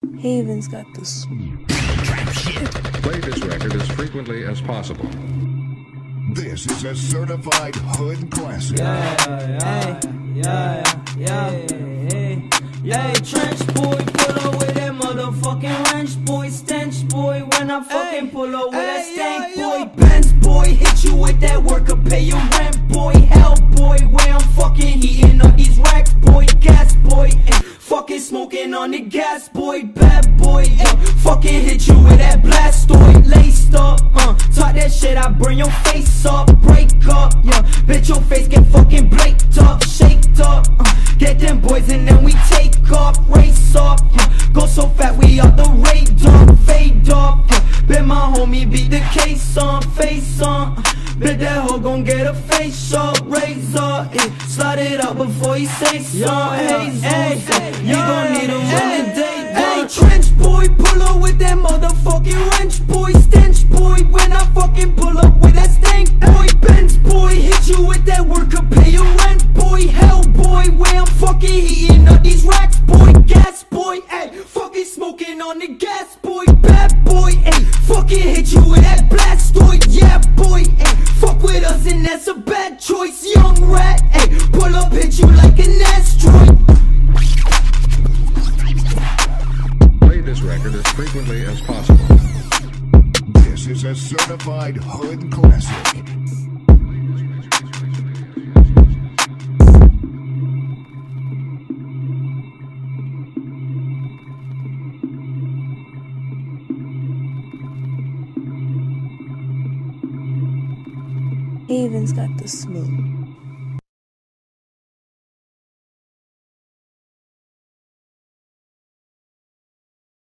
Haven's got the smooth. Play this record as frequently as possible. This is a certified hood classic. Yeah, trench boy, pull up with that motherfucking wrench boy, stench boy, when I fucking pull up with that stank boy, Benz boy, hit you with that worker, pay your rent boy, hell boy, where I'm fucking heating up these racks boy, gas boy, fucking smoking on the gas boy, bad boy, fucking hit you with that blastoid, laced up, talk that shit, I burn your face up, break up, bitch your face get fucking blaked up, shaked up, get them boys and then we take off, race up, go so fat we out the radar, fade up, bet my homie beat the case on, face on, bet that hoe gon' get a face up, razor, slide it up before you say so, you gon' need a running day, trench boy, pull up with that motherfucking wrench boy, stench boy, when I fucking pull up with that stank boy, Benz boy, hit you with that worker, pay your rent boy, hell boy, where I'm fucking heating up these racks boy, gas boy, fucking smoking on the gas boy, bad boy, fucking hit you with that blastoid, yeah boy, fuck with us and that's a bad choice, young rat, pull up, hit you like an asteroid. Play this record as frequently as possible. This is a certified hood classic. Haven's got the smooth.